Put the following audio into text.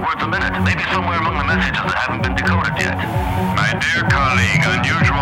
words a minute. Maybe somewhere among the messages that haven't been decoded yet. My dear colleague, unusual